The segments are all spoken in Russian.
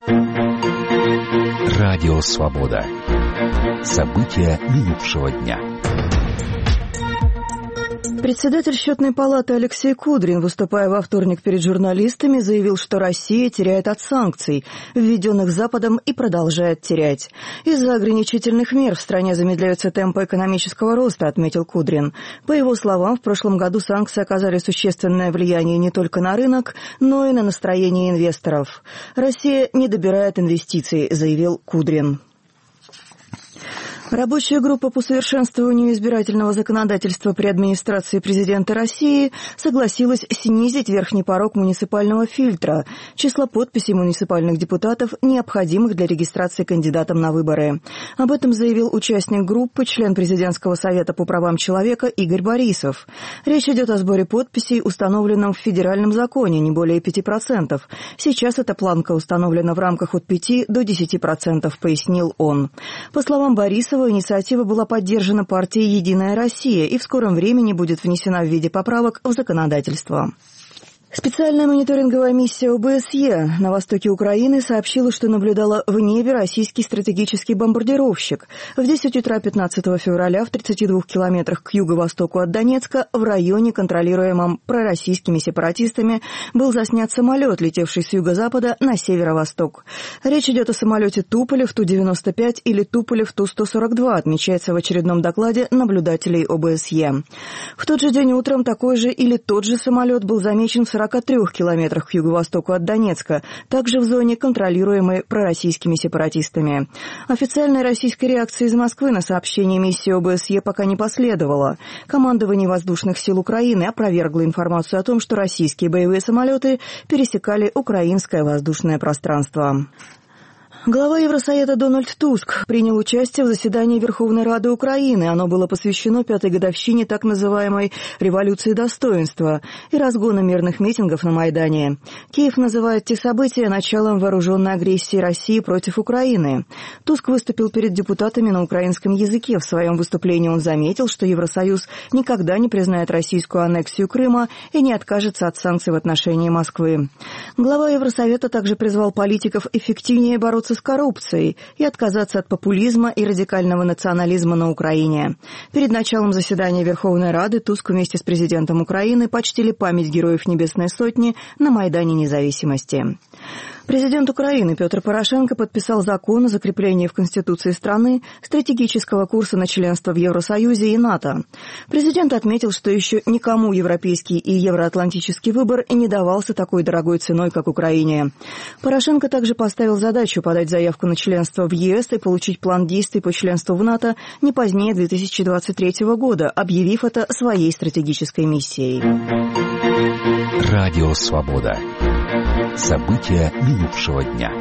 Радио «Свобода». События минувшего дня. Председатель Счетной палаты Алексей Кудрин, выступая во вторник перед журналистами, заявил, что Россия теряет от санкций, введенных Западом, и продолжает терять. Из-за ограничительных мер в стране замедляются темпы экономического роста, отметил Кудрин. По его словам, в прошлом году санкции оказали существенное влияние не только на рынок, но и на настроение инвесторов. Россия не добирает инвестиций, заявил Кудрин. Рабочая группа по совершенствованию избирательного законодательства при администрации президента России согласилась снизить верхний порог муниципального фильтра, числа подписей муниципальных депутатов, необходимых для регистрации кандидатом на выборы. Об этом заявил участник группы, член Президентского совета по правам человека Игорь Борисов. Речь идет о сборе подписей, установленном в федеральном законе, не более 5%. Сейчас эта планка установлена в рамках от 5 до 10%, пояснил он. По словам Борисова, инициатива была поддержана партией «Единая Россия» и в скором времени будет внесена в виде поправок в законодательство. Специальная мониторинговая миссия ОБСЕ на востоке Украины сообщила, что наблюдала в небе российский стратегический бомбардировщик. В 10 утра 15 февраля в 32 километрах к юго-востоку от Донецка в районе, контролируемом пророссийскими сепаратистами, был заснят самолет, летевший с юго-запада на северо-восток. Речь идет о самолете Туполев Ту-95 или Туполев Ту-142, отмечается в очередном докладе наблюдателей ОБСЕ. В тот же день утром такой же или тот же самолет был замечен в 43 километрах к юго-востоку от Донецка, также в зоне, контролируемой пророссийскими сепаратистами. Официальной российской реакции из Москвы на сообщение миссии ОБСЕ пока не последовало. Командование воздушных сил Украины опровергло информацию о том, что российские боевые самолеты пересекали украинское воздушное пространство. Глава Евросоюза Дональд Туск принял участие в заседании Верховной Рады Украины. Оно было посвящено 5-й годовщине так называемой «революции достоинства» и разгона мирных митингов на Майдане. Киев называет те события началом вооруженной агрессии России против Украины. Туск выступил перед депутатами на украинском языке. В своем выступлении он заметил, что Евросоюз никогда не признает российскую аннексию Крыма и не откажется от санкций в отношении Москвы. Глава Евросовета также призвал политиков эффективнее бороться с коррупцией и отказаться от популизма и радикального национализма на Украине. Перед началом заседания Верховной Рады Туск вместе с президентом Украины почтили память героев Небесной Сотни на Майдане Независимости. Президент Украины Петр Порошенко подписал закон о закреплении в Конституции страны стратегического курса на членство в Евросоюзе и НАТО. Президент отметил, что еще никому европейский и евроатлантический выбор не давался такой дорогой ценой, как Украине. Порошенко также поставил задачу подать заявку на членство в ЕС и получить план действий по членству в НАТО не позднее 2023 года, объявив это своей стратегической миссией. Радио «Свобода». События минувшего дня.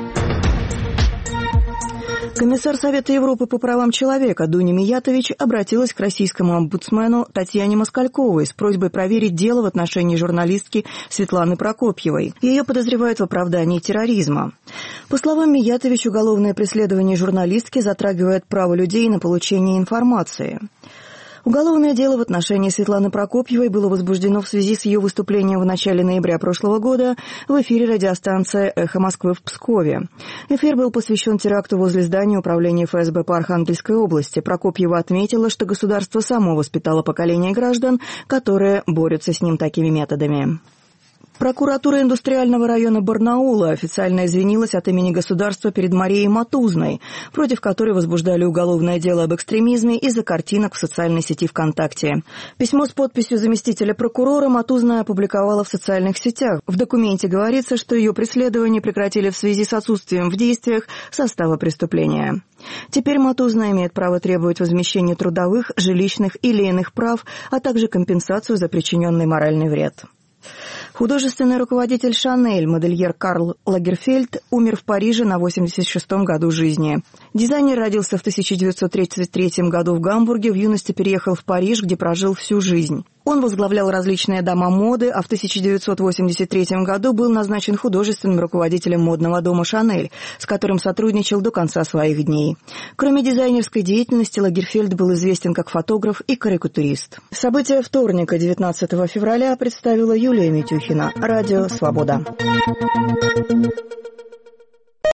Комиссар Совета Европы по правам человека Дуня Миятович обратилась к российскому омбудсмену Татьяне Москальковой с просьбой проверить дело в отношении журналистки Светланы Прокопьевой. Ее подозревают в оправдании терроризма. По словам Миятович, уголовное преследование журналистки затрагивает право людей на получение информации. Уголовное дело в отношении Светланы Прокопьевой было возбуждено в связи с ее выступлением в начале ноября прошлого года в эфире радиостанции «Эхо Москвы» в Пскове. Эфир был посвящен теракту возле здания управления ФСБ по Архангельской области. Прокопьева отметила, что государство само воспитало поколение граждан, которые борются с ним такими методами. Прокуратура индустриального района Барнаула официально извинилась от имени государства перед Марией Матузной, против которой возбуждали уголовное дело об экстремизме из-за картинок в социальной сети ВКонтакте. Письмо с подписью заместителя прокурора Матузная опубликовала в социальных сетях. В документе говорится, что ее преследование прекратили в связи с отсутствием в действиях состава преступления. Теперь Матузная имеет право требовать возмещения трудовых, жилищных или иных прав, а также компенсацию за причиненный моральный вред. Художественный руководитель «Шанель», модельер Карл Лагерфельд, умер в Париже на 86-м году жизни. Дизайнер родился в 1933 году в Гамбурге, в юности переехал в Париж, где прожил всю жизнь. Он возглавлял различные дома моды, а в 1983 году был назначен художественным руководителем модного дома «Шанель», с которым сотрудничал до конца своих дней. Кроме дизайнерской деятельности, Лагерфельд был известен как фотограф и карикатурист. События вторника, 19 февраля, представила Юлия Митюхина. Радио «Свобода».